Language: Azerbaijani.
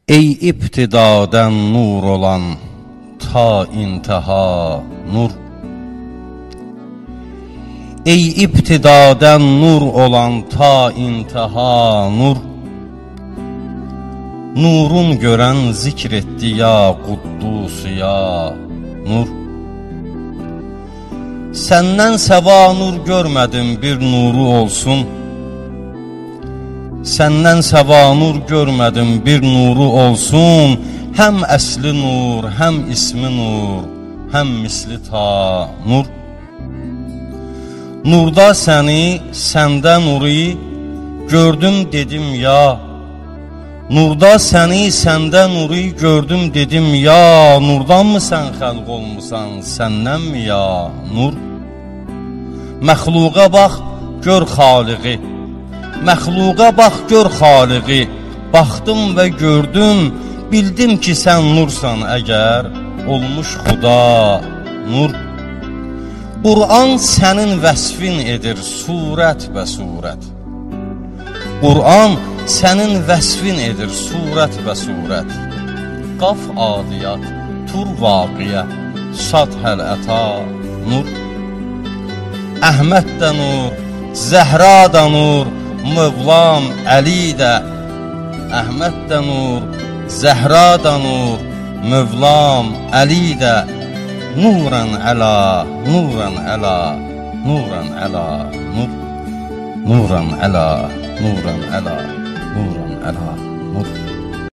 Ey ibtidadən nur olan ta intiha nur. Ey ibtidadən nur olan ta intiha nur. Nurun görən zikr etdi ya Quddus ya nur. Səndən səva nur görmədim bir nuru olsun. Səndən səva nur görmədim bir nuru olsun. Həm əsli nur, həm ismi nur, həm misli ta nur. Nurda səni, səndə nuri gördüm dedim ya. Nurda səni, səndə nuri gördüm dedim ya. Nurdan mı sən xəlq olmusan, səndən mi ya nur? Məxluqa bax, gör xaliqi. Məxluqa bax, gör xaliqi. Baxdım və gördüm, bildim ki sən nursan əgər, olmuş xuda nur. Qur'an sənin vəsfin edir surət və surət. Qur'an sənin vəsfin edir surət və surət. Qaf adiyat, tur vaqiyə, sad həl-əta nur. Əhməd də nur, Zəhra da nur, Mövlam Əli də. Əhməd də nur, Zəhra da nur, Mövlam Əli də. Nuran əla, nuran əla, nuran əla, nur. Nuran əla, nuran əla, nuran əla, nur.